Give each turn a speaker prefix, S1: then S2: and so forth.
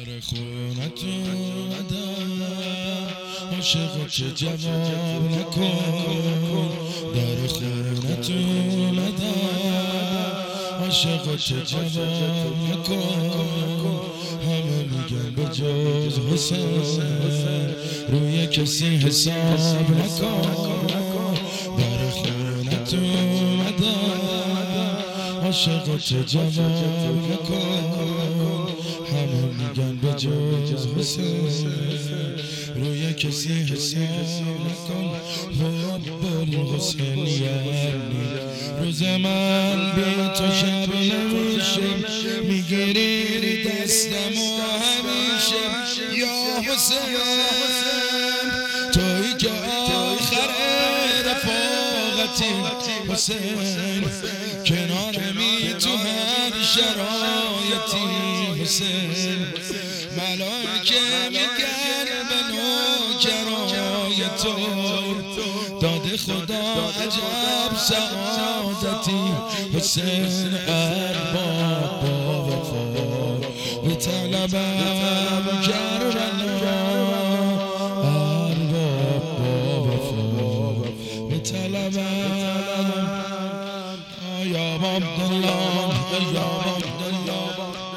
S1: در خونت اومدم عاشق چه جواب نکن در خونت اومدم عاشق چه جواب نکن همه میگن به جز حسین روی کسی حساب نکن در خونت اومدم عاشق چه جواب نکن همه میگن به جز حسین روی کسی حساب نکن حب الحسین یعنی روز من بی تو شب نمیشه میگیری دستم و همیشه یا حسین توی که آخر رفاقتی حسین کنارمی تو هر شرایطی حسین ملائکه میگن به نوکرای تو داده خدا عجب سعادتی حسین ارباب با وفا به طلبم کربلا ارباب با وفا به طلبم یا عبدالله یا عبدالله